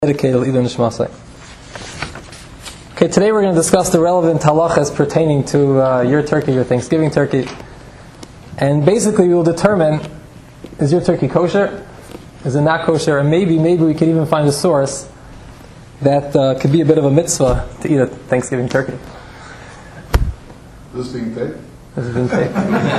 dedicated Ilun Shmasai. Okay, today we're going to discuss the relevant halachas pertaining to your turkey, your Thanksgiving turkey. And basically we will determine, is your turkey kosher? Is it not kosher? And maybe we could even find a source that could be a bit of a mitzvah to eat a Thanksgiving turkey. This being taped? This is being taped.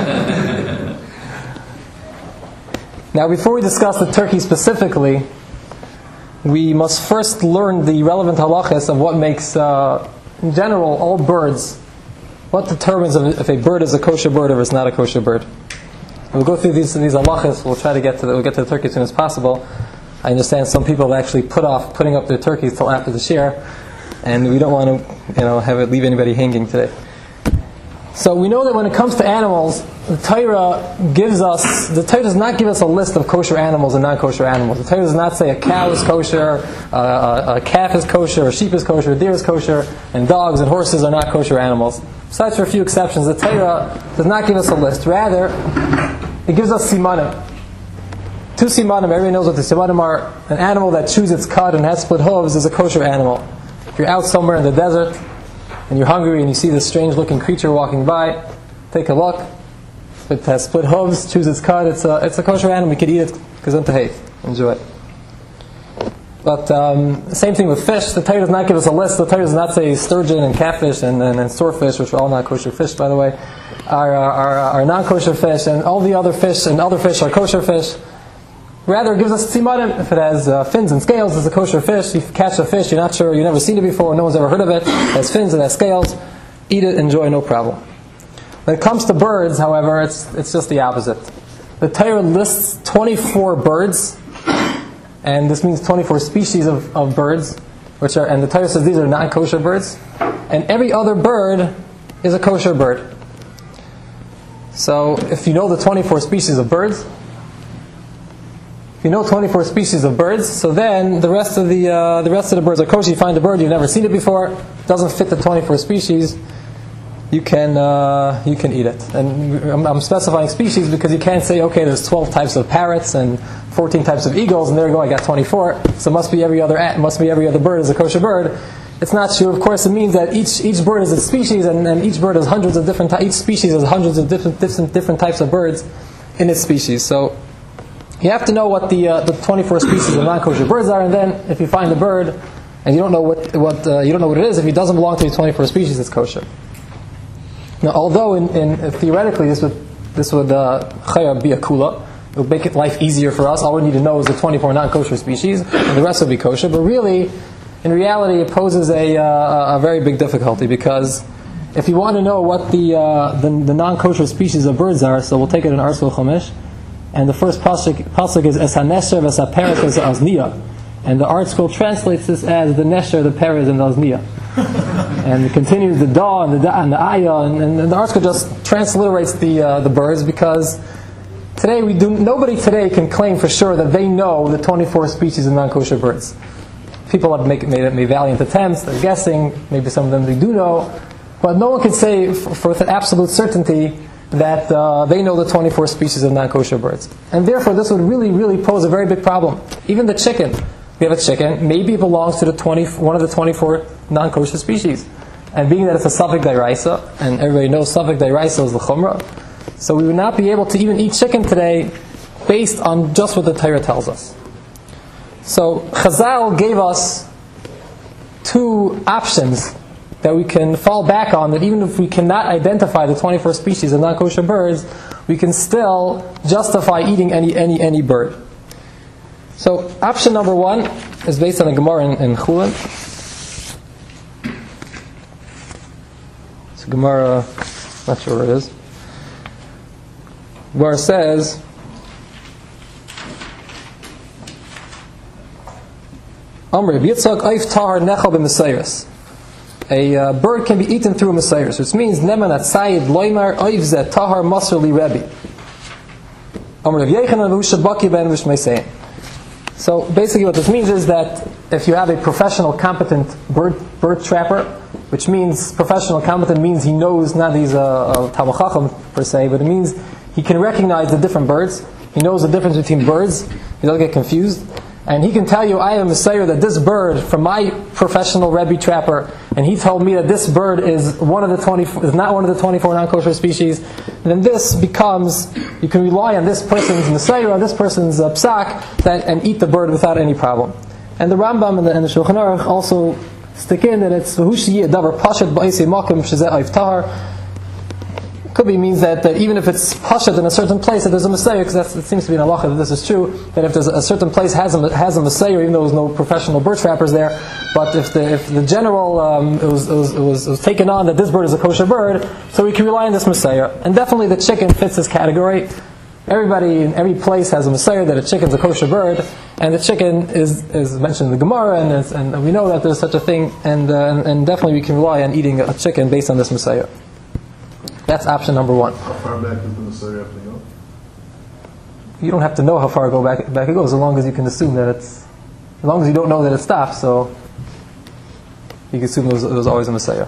Now before we discuss the turkey specifically, we must first learn the relevant halachas of what makes, in general, all birds. What determines if a bird is a kosher bird or if it's not a kosher bird. We'll go through these halachas. We'll try to get to the turkey as soon as possible. I understand some people have actually put off putting up their turkeys till after the shir, and we don't want to, leave anybody hanging today. So we know that when it comes to animals, the Torah does not give us a list of kosher animals and non-kosher animals. The Torah does not say a cow is kosher, a calf is kosher, a sheep is kosher, a deer is kosher, and dogs and horses are not kosher animals. Besides for a few exceptions, the Torah does not give us a list. Rather, it gives us simanim. Two simanim, everybody knows what the simanim are. An animal that chews its cud and has split hooves is a kosher animal. If you're out somewhere in the desert, and you're hungry and you see this strange looking creature walking by, take a look. It has split hooves, chews its cud, it's a kosher animal, we could eat it, enjoy it. But same thing with fish. The Torah does not give us a list. The Torah does not say sturgeon and catfish and swordfish, which are all not kosher fish, by the way, are non-kosher fish, and all the other fish and other fish are kosher fish. Rather, it gives us simanim. If it has fins and scales, it's a kosher fish. You catch a fish, you're not sure, you've never seen it before, no one's ever heard of it. It has fins, it has scales. Eat it, enjoy, no problem. When it comes to birds, however, it's just the opposite. The Torah lists 24 birds, and this means 24 species of birds, and the Torah says these are non-kosher birds, and every other bird is a kosher bird. So, if you know the 24 species of birds, so then the rest of the birds are kosher. You find a bird, you've never seen it before, doesn't fit the 24 species, you can eat it. And I'm specifying species because you can't say, okay, there's 12 types of parrots and 14 types of eagles, and there you go, I got 24. So it must be every other bird is a kosher bird. It's not true. Of course, it means that each bird is a species, and each bird has hundreds of different. Each species has hundreds of different types of birds in its species. So you have to know what the 24 species of non-kosher birds are, and then if you find a bird and you don't know what it is, if it doesn't belong to the 24 species, it's kosher. Now, although in theoretically this would chaya be a kula, it would make life easier for us. All we need to know is the 24 non-kosher species, and the rest will be kosher. But really, in reality, it poses a very big difficulty, because if you want to know what the non-kosher species of birds are, so we'll take it in Arsul Chomesh. And the first pasuk is Es HaNesher V'es HaPeres V'es HaOzniya. And the Art Scroll translates this as the Nesher, the Peres, and the Ozniya. And it continues the Da and the Aya, and the Art Scroll just transliterates the birds, because today nobody today can claim for sure that they know the 24 species of non-kosher birds. People have made valiant attempts, they're guessing, maybe some of them they do know, but no one can say for absolute certainty that they know the 24 species of non-kosher birds. And therefore this would really, really pose a very big problem. Even the chicken. We have a chicken, maybe it belongs to one of the 24 non-kosher species. And being that it's a Safek Dairaisa, and everybody knows Safek Dairaisa is the Chumrah, so we would not be able to even eat chicken today based on just what the Torah tells us. So Chazal gave us two options that we can fall back on, that even if we cannot identify the 24 species of non-kosher birds, we can still justify eating any bird. So option number one is based on a Gemara in Chulin. It's a Gemara, not sure where it is, where it says, Amr Yitzchak Eif Tahar Nechal b'Mesayros. A bird can be eaten through a Messiah, which means Neman Atzayid Loimar Oiv Zeh Tahar Masr Li Rebbe. Amr Rav Yechanan V'Ushabaki Ben V'Shmeisein. So basically what this means is that if you have a professional, competent bird trapper, which means professional, competent means he knows, not he's a Talmid Chacham per se, but it means he can recognize the different birds, he knows the difference between birds, he doesn't get confused. and he can tell you, I am a Messiah, that this bird, from my professional Rebbe trapper, and he told me that this bird is not one of the 24 non-kosher species, then this becomes, you can rely on this person's Messiah, on this person's psak, and eat the bird without any problem. And the Rambam and the Shulchan Aruch also stick in that it's v'hushi davar pashat ba'isei makom shezeh oif tahar. Could be means that even if it's pashat in a certain place, that there's a Messiah, because it seems to be an halacha that this is true, that if there's a certain place has a Messiah, even though there's no professional bird trappers there, but if the general it was taken on that this bird is a kosher bird, so we can rely on this Messiah. And definitely the chicken fits this category. Everybody in every place has a Messiah that a chicken's a kosher bird, and the chicken is mentioned in the Gemara, and we know that there's such a thing, and definitely we can rely on eating a chicken based on this Messiah. That's option number one. How far back does the Messiah have to go? You don't have to know how far back it goes, as long as you can assume that as long as you don't know that it stops, so you can assume it was always a Messiah.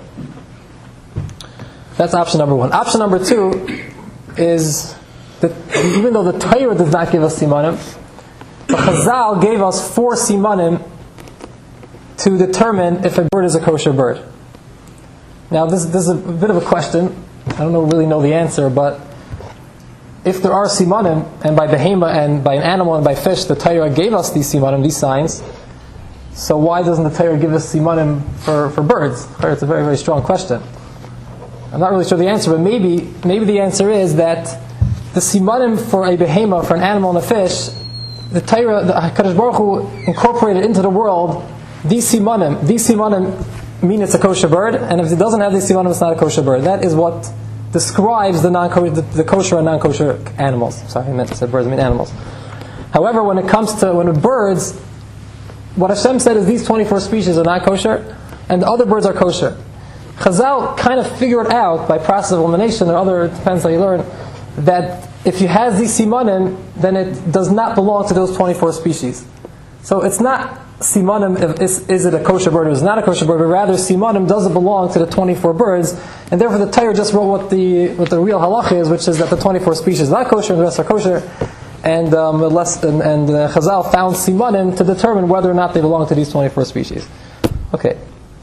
That's option number one. Option number two is that even though the Torah does not give us simanim, the Chazal gave us 4 simanim to determine if a bird is a kosher bird. Now this is a bit of a question. I don't really know the answer, but if there are simanim, and by behema and by an animal and by fish, the Torah gave us these simanim, these signs, so why doesn't the Torah give us simanim for birds? It's a very, very strong question. I'm not really sure the answer, but maybe the answer is that the simanim for a behema, for an animal and a fish, the Torah, the HaKadosh Baruch Hu incorporated into the world these simanim mean it's a kosher bird, and if it doesn't have these simanim, it's not a kosher bird. That is what describes the kosher and non-kosher animals. Sorry, I meant to say birds, I mean animals. However, when it comes to birds, what Hashem said is these 24 species are not kosher, and the other birds are kosher. Chazal kind of figured out by process of elimination, or other, it depends how you learn, that if you have these simanim, then it does not belong to those 24 species. So it's not simanim, is it a kosher bird or is it not a kosher bird, but rather simanim doesn't belong to the 24 birds, and therefore the Torah just wrote what the real halacha is, which is that the 24 species are not kosher and the rest are kosher, and Chazal found simanim to determine whether or not they belong to these 24 species. Okay.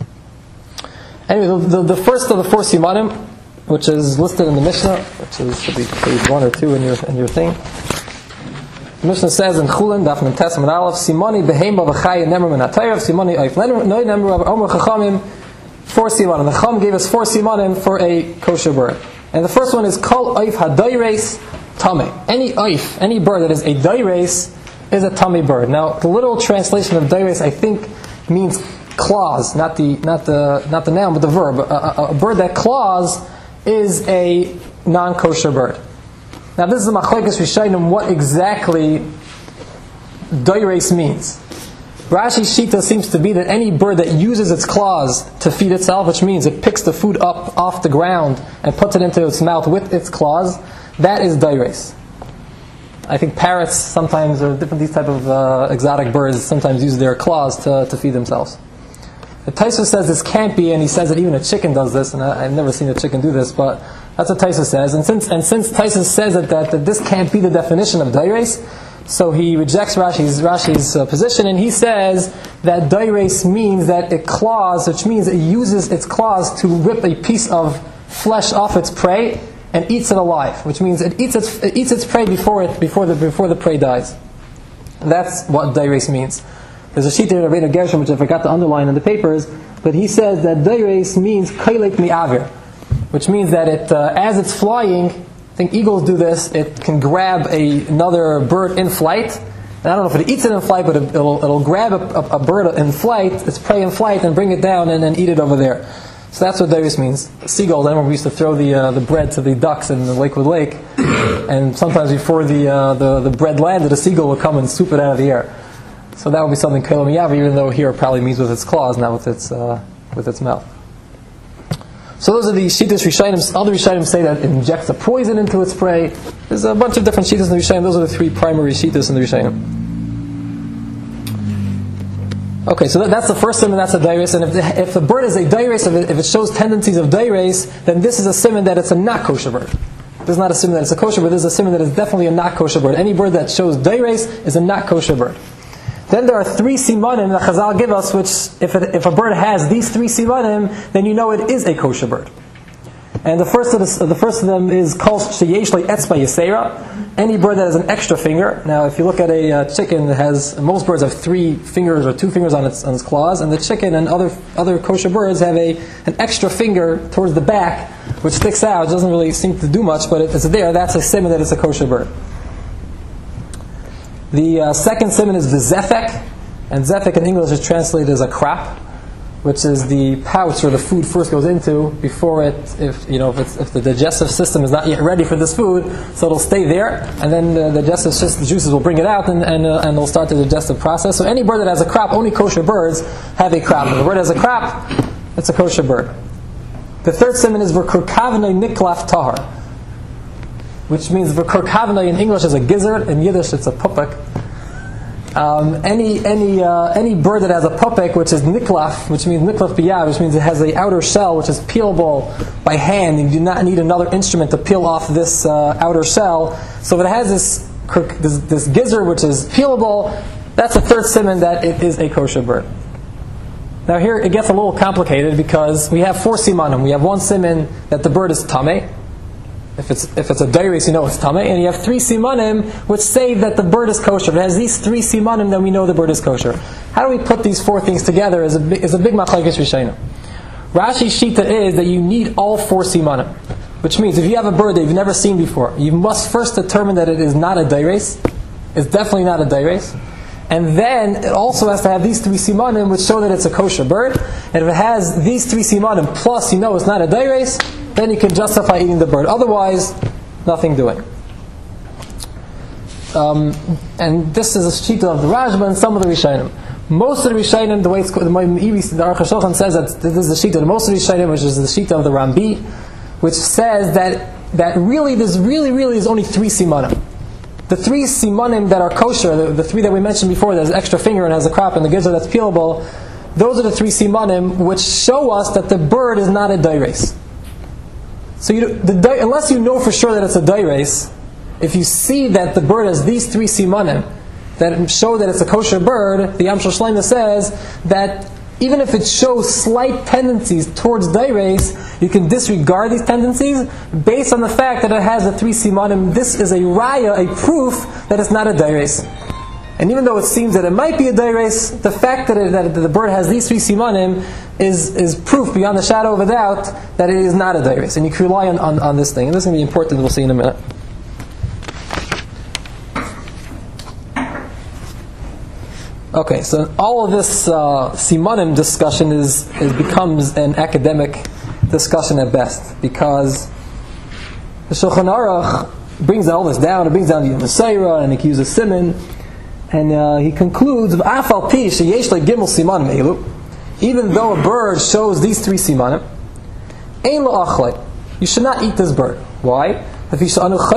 Anyway, the first of the 4 simanim, which is listed in the Mishnah, which should be page 1 or 2 in your thing. The Mishnah says in Chulin, Daf Mem Tes Amud Aleph, Simoni behema v'chaya nemer min ha'Torah, Simoni oif noy nemer Omer Chachamim, 4 simanim. The Chacham gave us 4 simanim for a kosher bird. And the first one is Kol oif ha'doyres tameh. Any oif, any bird that is a doyres, is a tameh bird. Now, the literal translation of doyres, I think, means claws, not the noun, but the verb. A bird that claws is a non-kosher bird. Now this is a machlekes Rishonim what exactly doyres means. Rashi's shita seems to be that any bird that uses its claws to feed itself, which means it picks the food up off the ground and puts it into its mouth with its claws, that is doyres. I think parrots sometimes, or these type of exotic birds, sometimes use their claws to feed themselves. The Taisa says this can't be, and he says that even a chicken does this, and I've never seen a chicken do this, but that's what Taisa says. And since Taisa says that this can't be the definition of doyres, so he rejects Rashi's position, and he says that doyres means that it claws, which means it uses its claws to rip a piece of flesh off its prey and eats it alive, which means it eats its prey before the prey dies. And that's what doyres means. There's a sheet in Rabbeinu Gershom which I forgot to underline in the papers, but he says that doyres means kailek mi'avir, which means that it, as it's flying, I think eagles do this, it can grab another bird in flight. And I don't know if it eats it in flight, but it'll grab a bird in flight, its prey in flight, and bring it down and then eat it over there. So that's what doyres means. Seagulls, I remember we used to throw the bread to the ducks in the Lakewood Lake, and sometimes before the bread landed, a seagull would come and swoop it out of the air. So that would be something kailek mi'avir, even though here it probably means with its claws, not with its mouth. So those are the Shittas Rishonim. Other Rishonim say that it injects a poison into its prey. There's a bunch of different Shittas in the Rishonim. Those are the 3 primary Shittas in the Rishonim. Okay, so that's the first siman, that's a doyres. And if the bird is a doyres, if it shows tendencies of doyres, then this is a siman that it's a not kosher bird. This is not a siman that it's a kosher bird, this is a siman that is definitely a not kosher bird. Any bird that shows doyres is a not kosher bird. Then there are 3 simanim that Chazal give us, which if a bird has these 3 simanim, then you know it is a kosher bird. And the first of them is called sheyesh le'etzba yisera, any bird that has an extra finger. Now, if you look at a chicken that has, most birds have 3 fingers or 2 fingers on its claws, and the chicken and other kosher birds have an extra finger towards the back, which sticks out. It doesn't really seem to do much, but it's there. That's a siman that it's a kosher bird. The second siman is v'zefek, and zefek in English is translated as a crop, which is the pouch where the food first goes into before if the digestive system is not yet ready for this food, so it'll stay there, and then the digestive juices will bring it out, and they'll start the digestive process. So any bird that has a crop, only kosher birds have a crop. If a bird has a crop, it's a kosher bird. The third siman is v'kurkavnei niklaf tahar, which means v'kurkavnei in English is a gizzard, in Yiddish it's a pupik. Any bird that has a pupik, which is niklaf, which means niklaf biyad, which means it has an outer shell which is peelable by hand, and you do not need another instrument to peel off this outer shell. So if it has this gizzard which is peelable, that's the third siman that it is a kosher bird. Now here it gets a little complicated because we have 4 simanim. We have 1 siman that the bird is tameh. If it's a dairis, you know it's tameh, and you have 3 simanim which say that the bird is kosher. If it has these 3 simanim, then we know the bird is kosher. How do we put these 4 things together? Is a big machlekes rishonim. Rashi's shita is that you need all 4 simanim, which means if you have a bird that you've never seen before, you must first determine that it is not a dairis. It's definitely not a dairis. And then it also has to have these 3 simanim which show that it's a kosher bird. And if it has these 3 simanim plus you know it's not a dairis, then you can justify eating the bird. Otherwise, nothing doing. And this is a shita of the Rashba and some of the Rishonim. Most of the Rishonim, the way the Aruch HaShulchan says that this is the shita. Most of the Rishonim, which is the shita of the Rambi, which says that really is only 3 simanim. The 3 simanim that are kosher, the 3 that we mentioned before, that has extra finger and has a crop and the gizzard that's peelable, those are the 3 simanim which show us that the bird is not a dairis. So unless you know for sure that it's a dairis, if you see that the bird has these 3 simanim that show that it's a kosher bird, the Yam Shel Shleima says that even if it shows slight tendencies towards dairis, you can disregard these tendencies based on the fact that it has the 3 simanim. This is a raya, a proof that it's not a dairis. And even though it seems that it might be a dairis, the fact that the bird has these 3 simanim is proof beyond the shadow of a doubt that it is not a dairis. And you can rely on this thing. And this is going to be important, we'll see in a minute. Okay, so all of this simanim discussion becomes an academic discussion at best, because the Shulchan Aruch brings all this down. It brings down the Messiah and it uses siman. And he concludes, "Afal pi sheyesh gimel simanim elu," even though a bird shows these 3 simanim, ein lo achlei, you should not eat this bird. Why? We are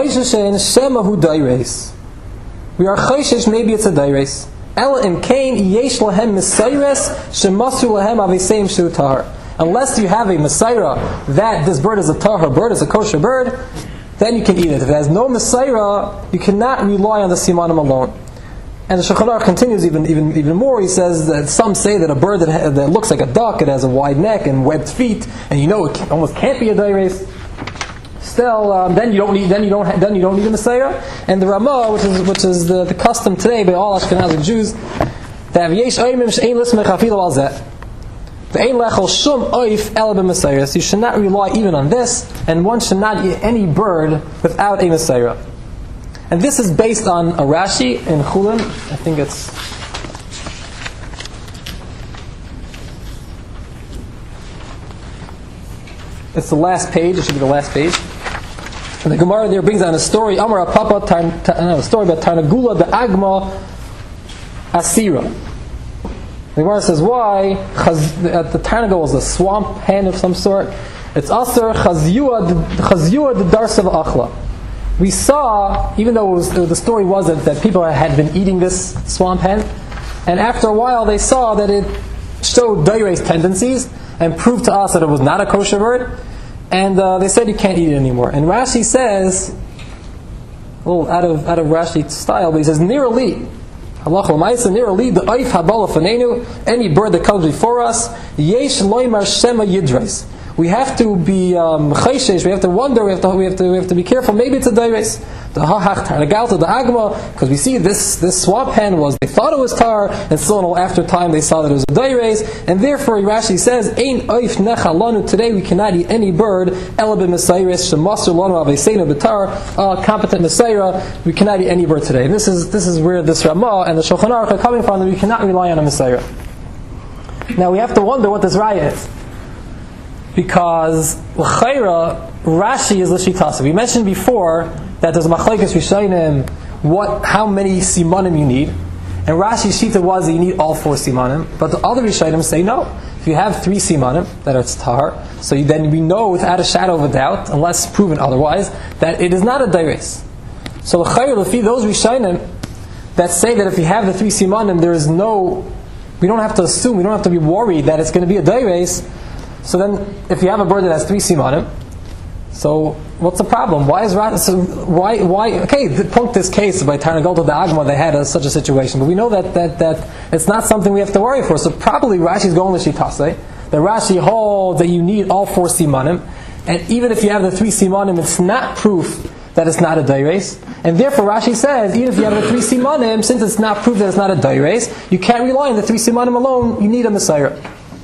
chayshish, maybe it's a dairis. Ela im kain yesh lahem mesayres shemasu lahem aviseim shu tahar. Unless you have a Messiah that this bird is a tahar bird, is a kosher bird, then you can eat it. If it has no Messiah, you cannot rely on the simanim alone. And the Shulchan Aruch continues even more. He says that some say that a bird that looks like a duck, it has a wide neck and webbed feet, and you know it almost can't be a dairis. Still, then you don't need a Messiah. And the Ramah, which is the custom today by all Ashkenazi Jews, that yesh oimim she'ein lismech afilu al zeh. Ve'ein lechol shum oif el b'Messiah. You should not rely even on this, and one should not eat any bird without a Messiah. And this is based on a Rashi in Chulin. I think it's the last page. It should be the last page. And the Gemara there brings down a story. Amar Papa, a story about Tarnagula the Agma Asira. The Gemara says why the Tarnagula was a swamp hen of some sort. It's Asar Chazyua the Darsav Achla. We saw, even though the story was that people had been eating this swamp hen, and after a while they saw that it showed dairis tendencies and proved to us that it was not a kosher bird, and they said you can't eat it anymore. And Rashi says, a little out of Rashi's style, but he says, Nirali, Halacha l'maisa nirali the oif habala fanenu, any bird that comes before us, yesh loymar shema yidres. We have to be chayshesh. We have to wonder. We have to be careful. Maybe it's a dairis. The hahach tarnagalta the agma, because we see this swamp hen was. They thought it was tar, and still after time they saw that it was a dairis, and therefore Rashi says, "Ein oif necha lanu." Today we cannot eat any bird. Elabim mesayris shemaster lanu aveseinu betar. Competent mesayra. We cannot eat any bird today. And this is where this Ramah and the Shulchan Aruch are coming from. That we cannot rely on a mesayra. Now we have to wonder what this raya is. Because l'chayra, Rashi is l'shitasa. We mentioned before that there's a machlekes rishonim how many simanim you need, and Rashi's shita was that you need all 4 simanim. But the other rishonim say no. If you have 3 simanim that are tzahar, so then we know without a shadow of a doubt, unless proven otherwise, that it is not a dairis. So l'chayra, l'fi those rishonim that say that if you have the 3 simanim, there is no, we don't have to assume, we don't have to be worried that it's going to be a dairis. So then, if you have a bird that has 3 simanim, so what's the problem? Why is why? Okay, the point this case by Tarnagalta the Agma they had such a situation, but we know that it's not something we have to worry for. So probably Rashi's going to Shitase. The Rashi holds that you need all 4 simanim, and even if you have the 3 simanim, it's not proof that it's not a dairis. And therefore Rashi says, even if you have the 3 simanim, since it's not proof that it's not a dairis, you can't rely on the 3 simanim alone. You need a Messiah.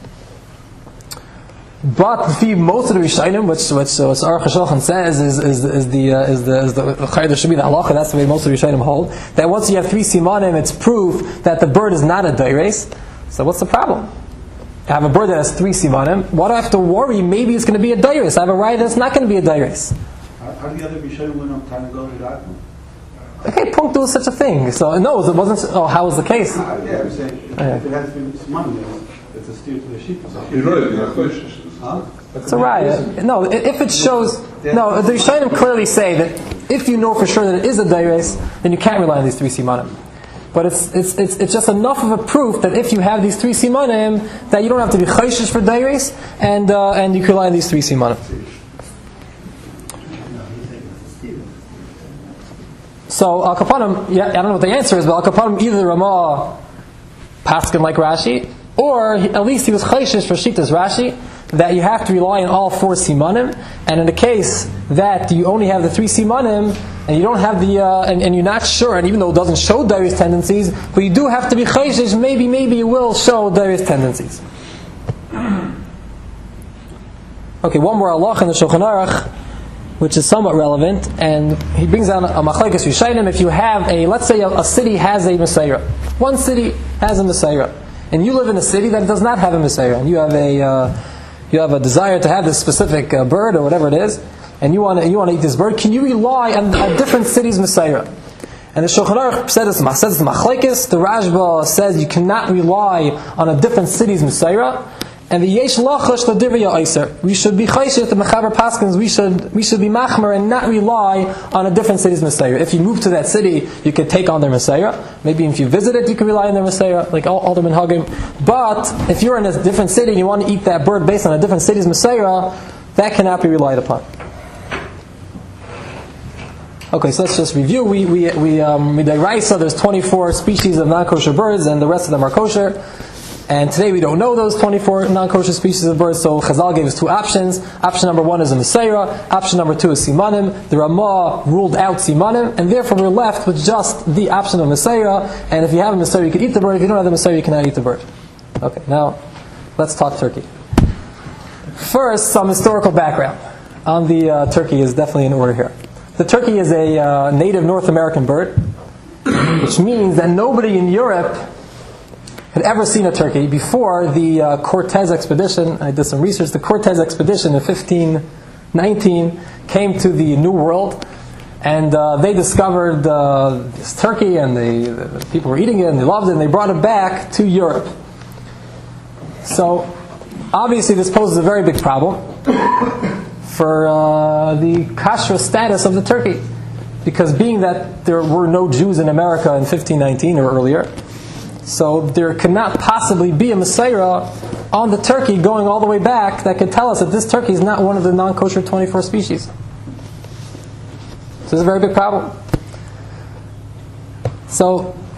But most of the Rishonim, which Aruch HaShulchan says is the should be the halacha. That's the way most of the Rishonim hold. That once you have 3 simanim, it's proof that the bird is not a dairis. So what's the problem? I have a bird that has 3 simanim. Why do I have to worry? Maybe it's going to be a dairis. I have a right that it's not going to be a dairis. How do the other Rishonim went on time to go to that one? Okay, Punk do such a thing. So no, it wasn't. Oh, how was the case? Yeah, I'm saying if it has 3 simanim, it's a steer to the sheep. You're right, you're right. It's a raya. No, if it shows, no, the Rishonim clearly say that if you know for sure that it is a dairis, then you can't rely on these 3 simanim. But it's just enough of a proof that if you have these 3 simanim, that you don't have to be chayshish for dairis, and you can rely on these 3 simanim. So Al Kapanim, I don't know what the answer is, but Al Kapanim either Ramah paskin like Rashi, or at least he was chayshish for Shitas Rashi, that you have to rely on all 4 simanim, and in the case that you only have the 3 simanim, and you don't have the, and you're not sure, and even though it doesn't show dairis tendencies, but you do have to be chayshish, maybe it will show dairis tendencies. Okay, one more halach in the Shulchan Aruch, which is somewhat relevant, and he brings down a machlekes rishonim. If you have let's say a city has a Messiah, one city has a Messiah, and you live in a city that does not have a Messiah, and you have a desire to have this specific bird or whatever it is, and you want to eat this bird, can you rely on a different city's Messiah? And the Shulchan Aruch says it's machlekes. The Rashba says you cannot rely on a different city's Messiah. And the yesh lachash l'divrya iser. We should be chayshish the mechaber paskins. We should be machmer and not rely on a different city's Messiah. If you move to that city, you could take on their Messiah. Maybe if you visit it, you can rely on their Messiah, like all the minhagim. But if you're in a different city and you want to eat that bird based on a different city's Messiah, that cannot be relied upon. Okay, so let's just review. We Midairaisa, there's 24 species of non-kosher birds, and the rest of them are kosher. And today we don't know those 24 non-kosher species of birds, so Chazal gave us 2 options. Option number 1 is a Messiah. Option number 2 is Simanim. The Ramah ruled out Simanim, and therefore we're left with just the option of Messiah. And if you have a Messiah, you can eat the bird. If you don't have the Messiah, you cannot eat the bird. Okay, now let's talk turkey. First, some historical background on the turkey is definitely in order here. The turkey is a native North American bird, which means that nobody in Europe had ever seen a turkey before the Cortez expedition. I did some research. The Cortez expedition in 1519 came to the New World, and they discovered this turkey, and the people were eating it, and they loved it, and they brought it back to Europe. So, obviously this poses a very big problem for the kashrus status of the turkey, because being that there were no Jews in America in 1519 or earlier, so there cannot possibly be a Messiah on the turkey going all the way back that could tell us that this turkey is not one of the non-kosher 24 species. So this is a very big problem. So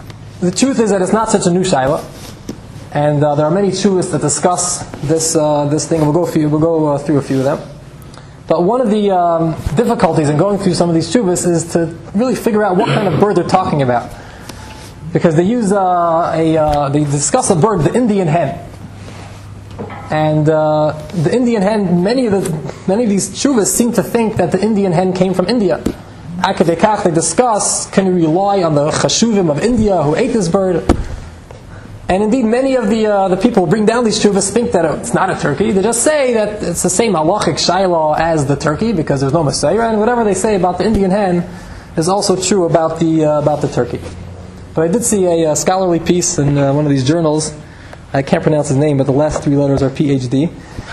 the truth is that it's not such a new shaila, and there are many tshuvas that discuss this thing. We'll go through a few of them. But one of the difficulties in going through some of these tshuvas is to really figure out what kind of bird they're talking about, because they use they discuss a bird, the Indian hen, and the Indian hen. Many of these tshuvas seem to think that the Indian hen came from India. Akadekach, they discuss, can we rely on the chashuvim of India who ate this bird? And indeed, many of the people who bring down these tshuvas think that it's not a turkey. They just say that it's the same halachic shayla as the turkey because there's no Messiah, and whatever they say about the Indian hen is also true about the turkey. But I did see a scholarly piece in one of these journals. I can't pronounce his name, but the last 3 letters are PhD.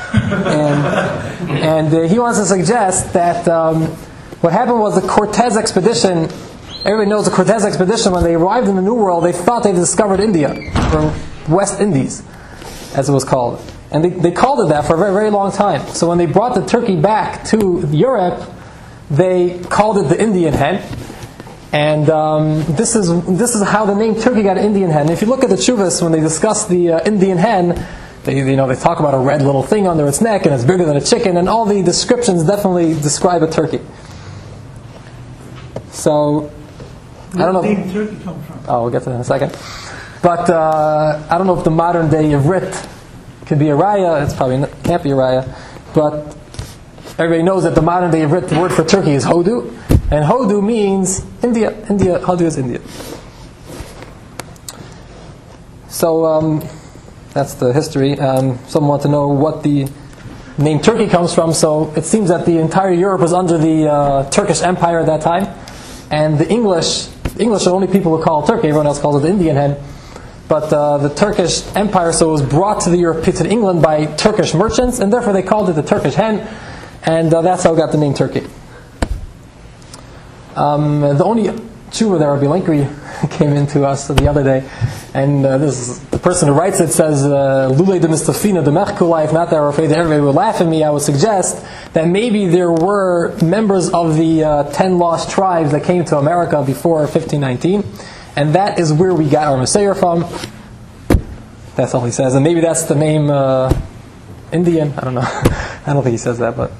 And he wants to suggest that what happened was the Cortez expedition. Everybody knows the Cortez expedition, when they arrived in the New World, they thought they discovered India, or West Indies, as it was called. And they called it that for a very, very long time. So when they brought the turkey back to Europe, they called it the Indian hen. And this is how the name turkey got Indian hen. And if you look at the tshuvas, when they discuss the Indian hen, they talk about a red little thing under its neck, and it's bigger than a chicken, and all the descriptions definitely describe a turkey. So, I don't know. Where did turkey come from? Oh, we'll get to that in a second. But I don't know if the modern day Ivrit could be a raya. It's probably can't be a raya. But everybody knows that the modern day Ivrit, the word for turkey is Hodu, and Hodu means India. Hodu is India. So that's the history. Someone wants to know what the name Turkey comes from. So it seems that the entire Europe was under the Turkish Empire at that time, and the English are the only people who call it Turkey. Everyone else calls it the Indian hen. But the Turkish Empire, so it was brought to England by Turkish merchants, and therefore they called it the Turkish hen, and that's how it got the name Turkey. The only tshuva that Rabbi Lenkri came into us the other day, and this is, the person who writes it says, Lule de Mistafina de Mechkulai, if not that I were afraid that everybody would laugh at me, I would suggest that maybe there were members of the 10 lost tribes that came to America before 1519, and that is where we got our Messiah from. That's all he says, and maybe that's the name Indian, I don't know. I don't think he says that, but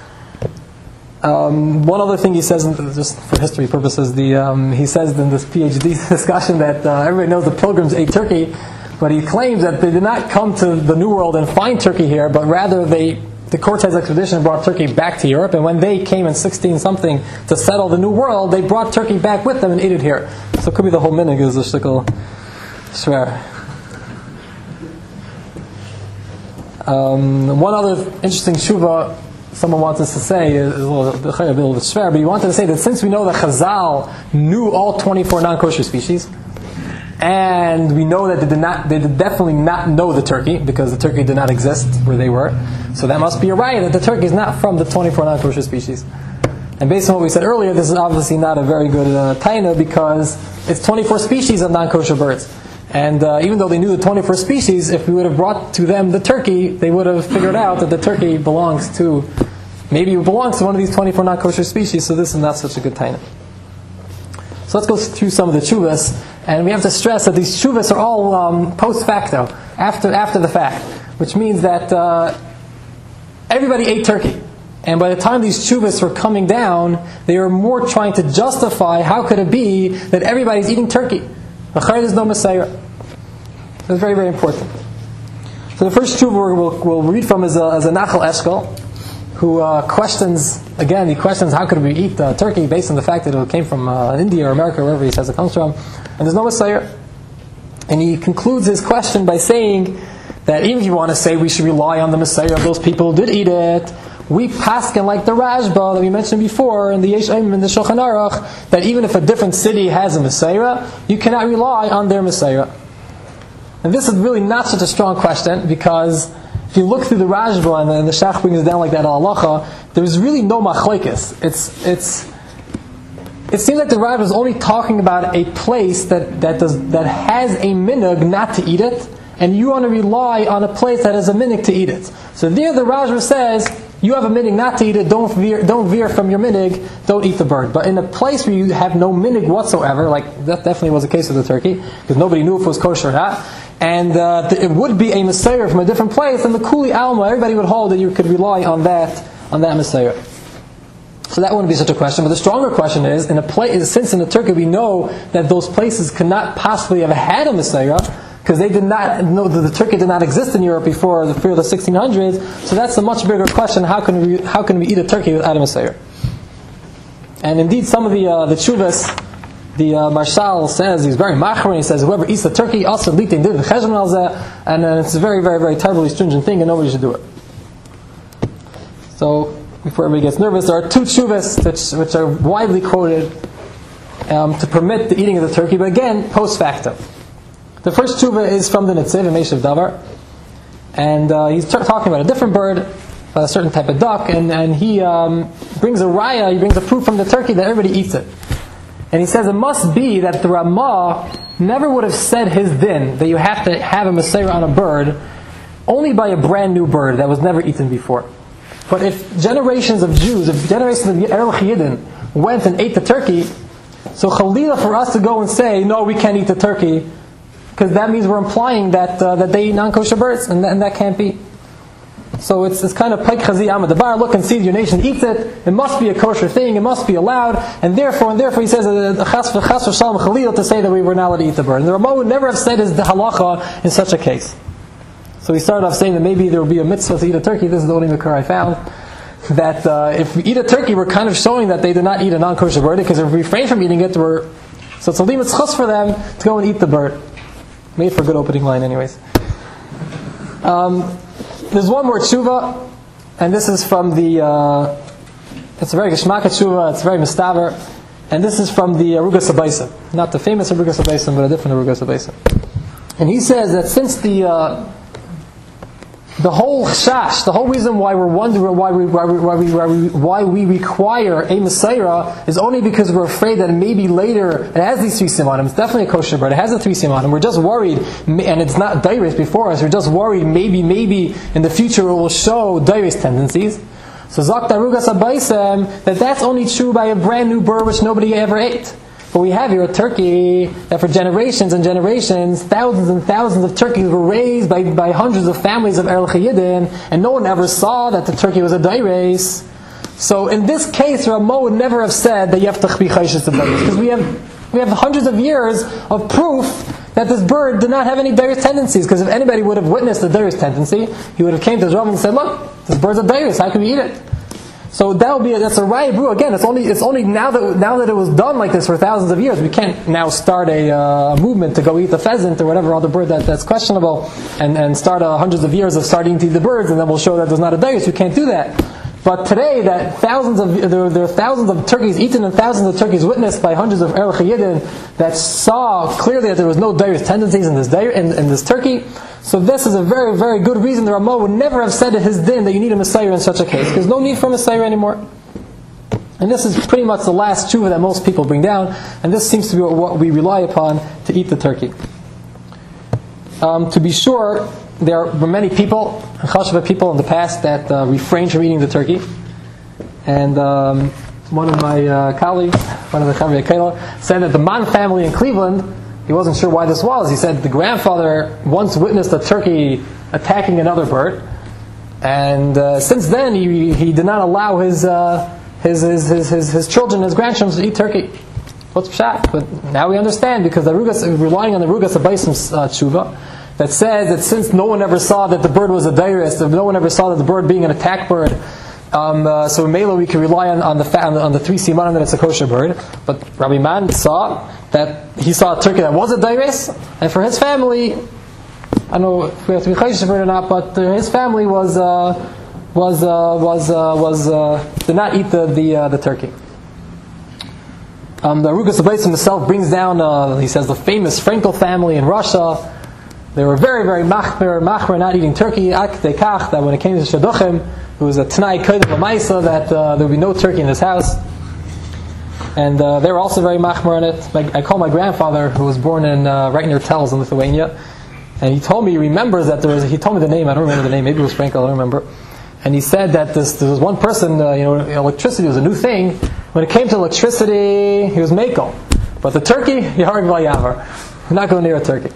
one other thing he says, just for history purposes, he says in this PhD discussion that everybody knows the Pilgrims ate turkey, but he claims that they did not come to the New World and find turkey here, but rather the Cortez expedition brought turkey back to Europe, and when they came in 16-something to settle the New World, they brought turkey back with them and ate it here. So it could be the whole minig is a shtickle shver. One other interesting tshuva someone wants us to say is a little bit shver, but he wanted to say that since we know that Chazal knew all 24 non-kosher species, and we know that they did definitely not know the turkey, because the turkey did not exist where they were, so that must be a raya that the turkey is not from the 24 non-kosher species. And based on what we said earlier, this is obviously not a very good taina, because it's 24 species of non-kosher birds. And even though they knew the 24 species, if we would have brought to them the turkey, they would have figured out that the turkey belongs to one of these 24 non-kosher species, so this is not such a good taina. So let's go through some of the tshuvas, and we have to stress that these tshuvas are all post facto, after the fact, which means that everybody ate turkey. And by the time these tshuvas were coming down, they were more trying to justify how could it be that everybody's eating turkey. There's no Messiah. That's very, very important. So the first tshuva we'll read from is a Nachal Eshkol, who questions how could we eat turkey based on the fact that it came from India or America, wherever he says it comes from, and there's no Messiah. And he concludes his question by saying that even if you want to say we should rely on the Messiah of those people who did eat it, we paskin like the Rashba that we mentioned before in the Yesh Aim and the Shulchan Aruch, that even if a different city has a Messiah, you cannot rely on their Messiah. And this is really not such a strong question, because if you look through the Rashba and the Shach brings it down like that al halacha, there's really no machlokes. It seems like the Rashba is only talking about a place that has a minhag not to eat it, and you want to rely on a place that has a minhag to eat it. So there the Rashba says, You have a minig not to eat it, don't veer from your minig, don't eat the bird. But in a place where you have no minig whatsoever, like that definitely was the case with the turkey, because nobody knew if it was kosher or not, and it would be a Messiah from a different place, and the Kuli Alma, everybody would hold that you could rely on that Messiah. So that wouldn't be such a question. But the stronger question is, since in the Turkey we know that those places could not possibly have had a Messiah, because they did not know that the Turkey did not exist in Europe before the 1600s. So that's a much bigger question: how can we eat a turkey without a Messiah? And indeed, some of the tshuvas, the Marshal says, he's very machmer. He says, whoever eats the turkey also litin did the cheshbon al zeh, and it's a very, very, very terribly stringent thing, and nobody should do it. So before everybody gets nervous, there are two tshuvas which are widely quoted to permit the eating of the turkey, but again, post facto. The first tshuva is from the Netziv in Meshav Davar, and he's talking about a different bird, a certain type of duck, and he brings a raya, he brings a proof from the turkey that everybody eats it. And he says it must be that the Ramah never would have said his din, that you have to have a Messiah on a bird, only by a brand new bird that was never eaten before. But if generations of Jews, if generations of Erlich Yidden went and ate the turkey, so Chalila for us to go and say, no, we can't eat the turkey, because that means we're implying that they eat non-kosher birds, and that can't be. So it's kind of Paik Chazi Amad Dabar, look and see your nation eats it, it must be a kosher thing, it must be allowed, and therefore he says, Chas v'Shalom Chalil, to say that we were not allowed to eat the bird. And the Ramah would never have said his halacha in such a case. So he started off saying that maybe there would be a mitzvah to eat a turkey. This is the only makar I found. That if we eat a turkey, we're kind of showing that they do not eat a non-kosher bird, because if we refrain from eating it, so it's a limit chus for them to go and eat the bird. Made for a good opening line anyways. There's one more tshuva, and this is from the, it's a very geshmaka tshuva, it's very mistaver, and this is from the Arugas Abaysim. Not the famous Arugas Abaysim, but a different Arugas Abaysim. And he says that since the whole chash, the whole reason why we're wondering why we require a Messiah is only because we're afraid that maybe later it has these 3 simanim. It's definitely a kosher bird. It has the 3 simanim. We're just worried, and it's not dairis before us. We're just worried maybe in the future it will show dairis tendencies. So Zak Darugas Abaisem, that's only true by a brand new bird which nobody ever ate. But we have here a turkey that for generations and generations, thousands and thousands of turkeys were raised by hundreds of families of Erlich Yidden, and no one ever saw that the turkey was a dairis. So in this case, Ramah would never have said that you have to be chayshes to dairis, because we have hundreds of years of proof that this bird did not have any dairis tendencies. Because if anybody would have witnessed the dairis tendency, he would have came to the Rav and said, "Look, this bird's a dairis. How can we eat it?" So that's a raya brew. Again, it's only now that it was done like this for thousands of years, we can't now start a movement to go eat the pheasant or whatever other bird that's questionable, and start hundreds of years of starting to eat the birds, and then we'll show that there's not a dairis. You can't do that. But today, that there are thousands of turkeys eaten and thousands of turkeys witnessed by hundreds of Erlich Yidden that saw clearly that there was no dairis tendencies in this turkey. So this is a very, very good reason the Ramah would never have said to his din that you need a Messiah in such a case. There's no need for a Messiah anymore. And this is pretty much the last tshuva that most people bring down, and this seems to be what we rely upon to eat the turkey. To be sure, there were many people, chashva people in the past that refrained from eating the turkey. And one of my colleagues, one of the Chavei Kela, said that the Mann family in Cleveland, he wasn't sure why this was. He said the grandfather once witnessed a turkey attacking another bird, and since then he did not allow his children, his grandchildren, to eat turkey. What's pshat? But now we understand, because relying on the Rugas Abaysim's tshuva, that says that since no one ever saw that the bird was a dairis, no one ever saw that the bird being an attack bird, so in Mela we can rely on the 3 simanim that it's a kosher bird. But Rabbi Man saw that he saw a turkey that was a dairis, and for his family, I don't know if we have to be chayshish for it or not, but his family did not eat the turkey. The Arugas Abaysim himself brings down, he says, the famous Frankel family in Russia. They were very, very machmer not eating turkey. That when it came to Shaduchim, it was a Tanai Kodim Lamaisa that there would be no turkey in his house. And they were also very machmer on it. I call my grandfather, who was born in right near Tels in Lithuania, and he told me he remembers that he told me the name, I don't remember the name, maybe it was Frankel, I don't remember. And he said that there was one person, electricity was a new thing. When it came to electricity, he was Mekel. But the turkey, Yarg Vayavar. We're not going near a turkey.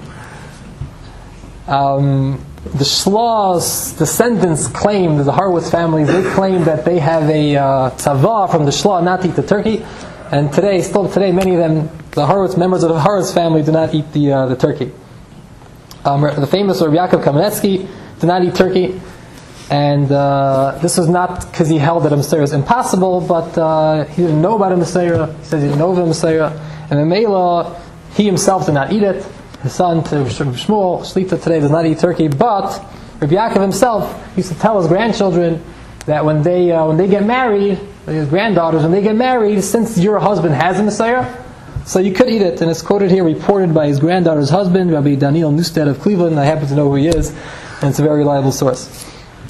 The Shlah's descendants claim, the Horowitz families, they claim that they have a tzava from the Shlah not to eat the turkey. And still today, many of them, the Horowitz members of the Horowitz family, do not eat the turkey. The famous Rabbi Yaakov Kamenetsky did not eat turkey. And this was not because he held that a Messiah was impossible, but he didn't know about a Messiah. He says he didn't know of a Messiah. And in Mela, he himself did not eat it. His son, Shmuel, Shlita today, does not eat turkey. But Rabbi Yaakov himself used to tell his grandchildren that when they get married, his granddaughters, when they get married, since your husband has a Messiah, so you could eat it. And it's quoted here, reported by his granddaughter's husband, Rabbi Daniel Neustadt of Cleveland. I happen to know who he is, and it's a very reliable source.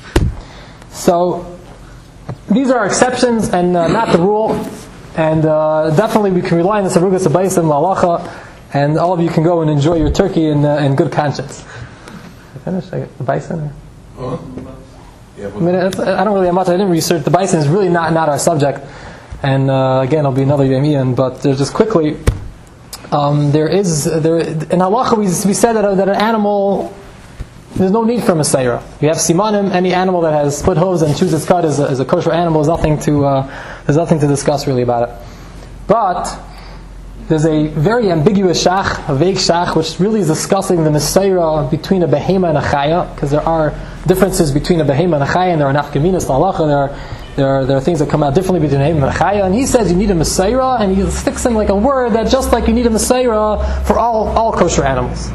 So these are exceptions and not the rule. And definitely we can rely on the Sarugas Abaysim Lalacha, and all of you can go and enjoy your turkey in good conscience. Finish? I get the bison? I don't really have much. I didn't research. The bison is really not our subject. And again, it'll be another Yom. But just quickly, in halacha we said that an animal, there's no need for a Messiah. You have simanim. Any animal that has split hooves and chews its cud is a kosher animal. There's nothing to discuss really about it. But there's a very ambiguous shach, a vague shach, which really is discussing the Messiah between a behema and a chaya, because there are differences between a behema and a chaya, and there are nafkaminas halacha. There are things that come out differently between a behema and a chaya. And he says you need a Messiah, and he sticks in like a word that just like you need a Messiah for all kosher animals.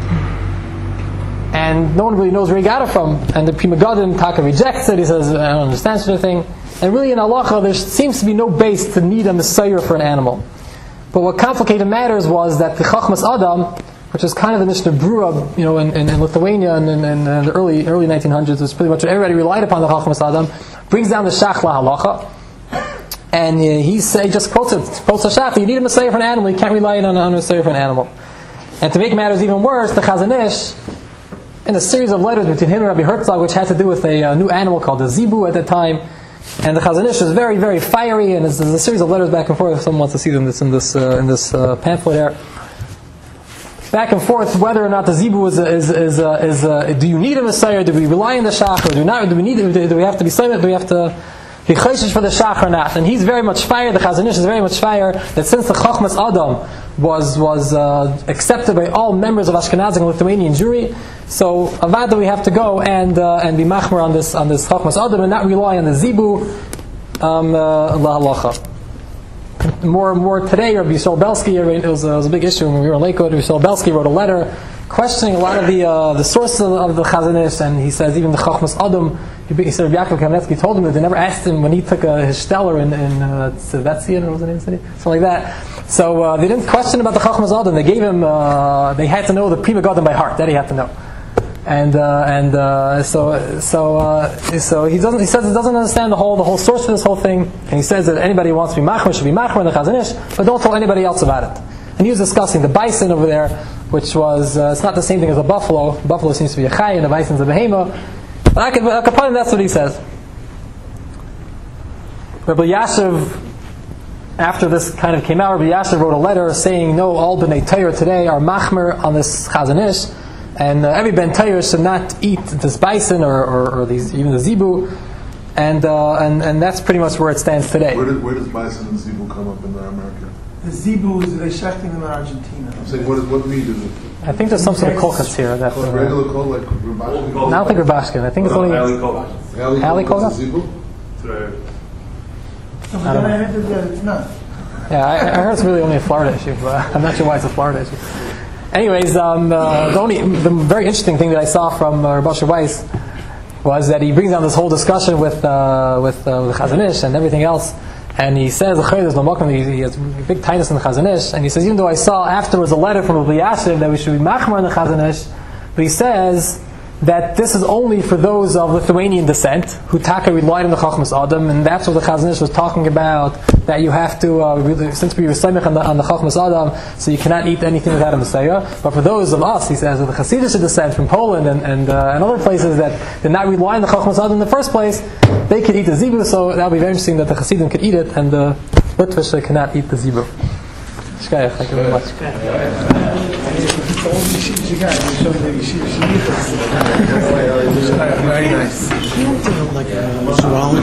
And no one really knows where he got it from. And the Pri Megadim Taka rejects it. He says, I don't understand such a thing. And really in halacha, there seems to be no base to need a Messiah for an animal. But what complicated matters was that the Chachmas Adam, which is kind of the Mishnah Brura, in Lithuania and in the early 1900s, was pretty much what everybody relied upon the Chachmas Adam, brings down the Shach LaHalacha. And he just quotes the Shach, you need a Messiah for an animal, you can't rely on a Messiah for an animal. And to make matters even worse, the Chazon Ish, in a series of letters between him and Rabbi Herzog, which had to do with a new animal called the Zibu at the time, and the Chazon Ish is very, very fiery, and there's a series of letters back and forth. If someone wants to see them, it's in this pamphlet here. Back and forth, whether or not the Zibu is do you need a Messiah? Do we rely on the Shach, or do we have to be silent? Do we have to be chayshish for the Shach or not? And he's very much fire. The Chazon Ish is very much fire that since the Chachmas Adam was accepted by all members of Ashkenazic and Lithuanian Jewry, so avada we have to go and be machmer on this Chachmas Adam and not rely on the Zibu lahalacha. More today, Rabbi Yisrael Belsky, it was a big issue when we were in Lakewood. Rabbi Yisrael Belsky wrote a letter questioning a lot of the sources of the Chazon Ish, and he says even the Chachmas Adam, he said Rabbi Yaakov Kamenetsky told him that they never asked him when he took his stellar in Tzevetzian, or was the name of the city? Something like that. So they didn't question about the Chachmas Adam. They gave him, they had to know the Pri Megadim by heart. That he had to know. So he says he doesn't understand the whole source for this whole thing, and he says that anybody who wants to be machmer should be machmer in the Chazon Ish, but don't tell anybody else about it. And he was discussing the bison over there, which was it's not the same thing as a buffalo. Buffalo seems to be a chay, and the bison's a behema. But Akapanim, that's what he says. Rabbi Yashiv, after this kind of came out, Rabbi Yashiv wrote a letter saying, no, all B'nai Torah today are machmer on this Chazon Ish, and every Ben Torah should not eat this bison or these, even the Zibu, and that's pretty much where it stands today. Where does bison and Zibu come up in America? The Zibu is, they're shechting them in Argentina. I'm saying, what meat is it? I think there's some sort of kolchas here. That, regular kol, like Rabashkin? I don't think Rabashkin. I think it's only Ali kolchas. Yeah, I heard it's really only a Florida issue, but I'm not sure why it's a Florida issue. Anyways, the very interesting thing that I saw from Rabbi Weiss was that he brings down this whole discussion with the Chazon Ish and everything else, and he says there's no makom. He has big tightness in the Chazon Ish, and he says even though I saw afterwards a letter from Rabbi Yashiv that we should be machmer in the Chazon Ish, but he says that this is only for those of Lithuanian descent who taka relied on the Chachmas Adam, and that's what the Chazon Ish was talking about. That you have to, since we were samech on the Chachmas Adam, so you cannot eat anything without a Messiah. But for those of us, he says, of the Hasidic descent from Poland and other places that did not rely on the Chachmas Adam in the first place, they could eat the zibu. So that would be very interesting that the Hasidim could eat it, and the Litvish cannot eat the zibu. Shkayach, thank you very much. Very nice.